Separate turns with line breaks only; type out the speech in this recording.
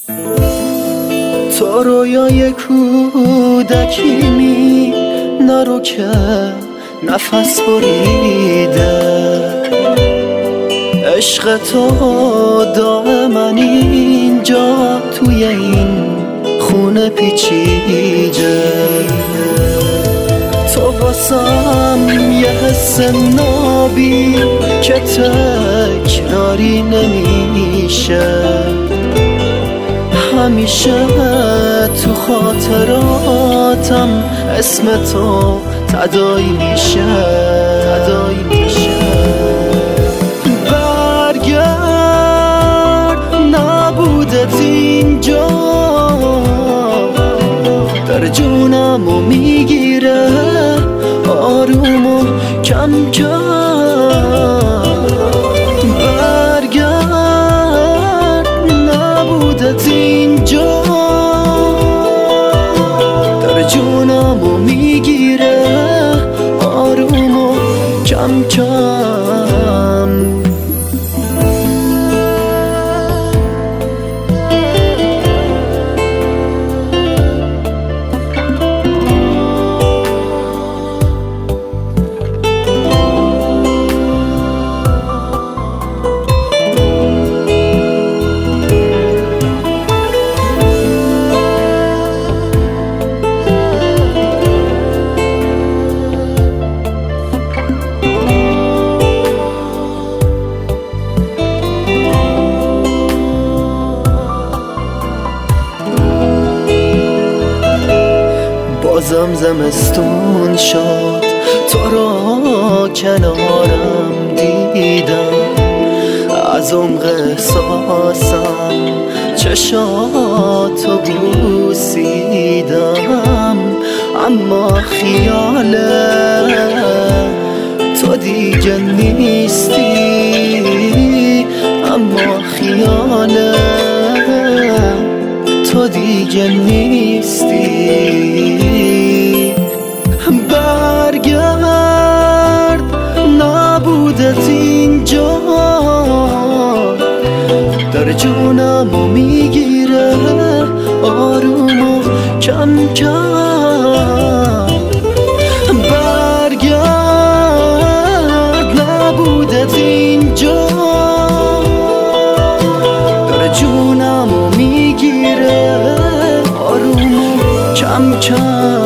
تو رویای کودکیمی نرو که نفس بریده، عشق تو دائما اینجا توی این خونه پیچیده. تو واسم یه حس نابی که تکراری نمیشه، همیشه تو خاطراتم اسم تو تداعی میشه. برگرد نبودت اینجا، در جونمو میگیره آروم و کم کم. برگرد نبودت اینجا، در جونمو میگیره آروم و کم کم. بازم زمستون شد، تو را کنارم دیدم، از عمق احساسم چشاتو بوسیدم. اما خیال تو دیگه نیستی، اما خیال تو دیگه نیستی. برگرد نبودت اینجا، در جونمو میگیره آروم و کم کم. برگرد نبودت اینجا، در جونمو میگیره آروم و کم کم.